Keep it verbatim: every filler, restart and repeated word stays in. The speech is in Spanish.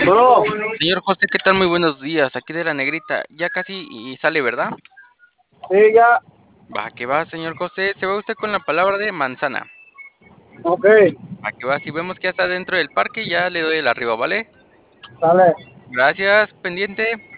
Bro, Señor José, ¿qué tal? Muy buenos días. Aquí de la Negrita. Ya casi y sale, ¿verdad? sí, ya, Va, que va, señor José. Se va usted con la palabra de manzana. ok, Va, que va. Si vemos que ya está dentro del parque, ya le doy el arriba, ¿vale? sale. Gracias, pendiente.